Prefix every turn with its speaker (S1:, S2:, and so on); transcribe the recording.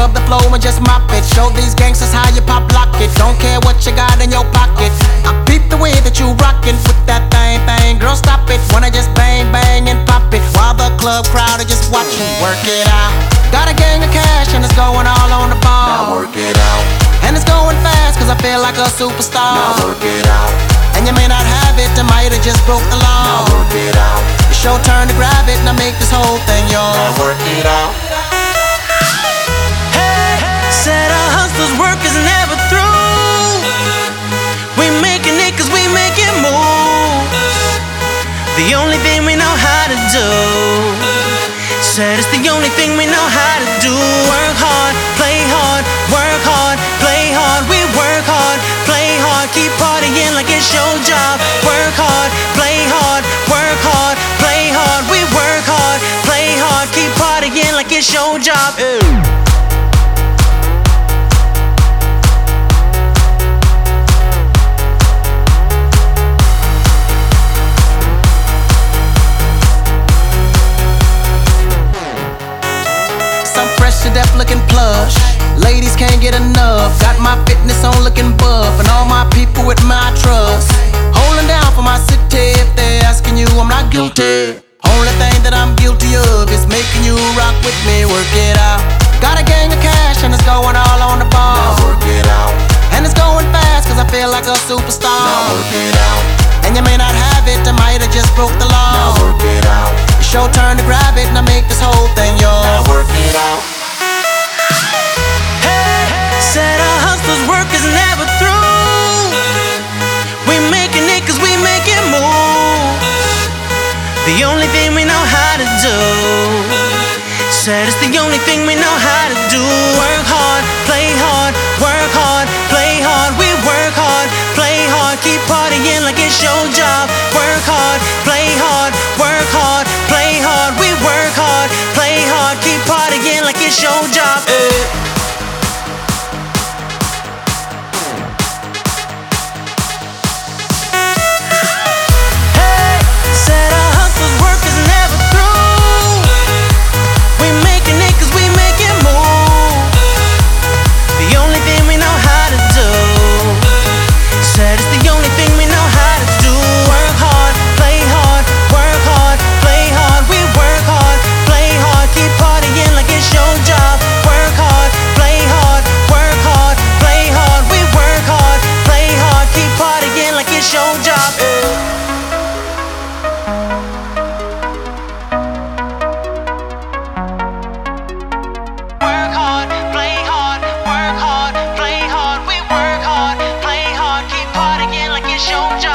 S1: up the flow and just mop it. Show these gangsters how you pop lock it. Don't care what you got in your pocket. I peep the way that you rockin' with that thing, bang. Girl, stop it. Wanna just bang, bang and pop it while the club crowd are just watching. Work it out. Got a gang of cash and it's going all on the ball.
S2: Now work it out.
S1: And it's going fast cause I feel like a superstar.
S2: Now work it out.
S1: And you may not have it, I might have just broke the law.
S2: Now work it out.
S1: It's your turn to grab it and I make this whole thing yours.
S2: Now work it out.
S3: Hey, said our hustlers' work is never through. We making it cause we making moves. The only thing we know how to do. Said it's the only thing we know how to do. Work hard, play hard, work hard, play hard. We work hard, play hard, keep partying like it's your job. Work hard, play hard, work hard, play hard. We work hard, play hard, keep partying like it's your job.
S1: I'm fresh to death looking plush. Ladies can't get enough. Got my fitness on looking buff. And all my people with my trust. Holding down for my city. If they're asking you, I'm not guilty. Only thing that I'm guilty of is making you rock with me. Work it out. Got a gang of cash and it's going all on the ball.
S2: Now work it out.
S1: And it's going fast cause I feel like a superstar.
S2: Now work it out.
S1: And you may not have it, I might have just broke the law.
S2: Now work it out.
S1: It's your turn to grab it and I make this whole thing yours.
S2: Now work it out.
S3: Said our hustlers' work is never through. We making it cause we making moves. The only thing we know how to do. Said it's the only thing we know how to do. Work hard, play hard, work hard, play hard. We work hard, play hard, keep partying like it's your job. Work hard, play hard, work hard, play hard. We work hard, play hard, keep partying like it's your job. Show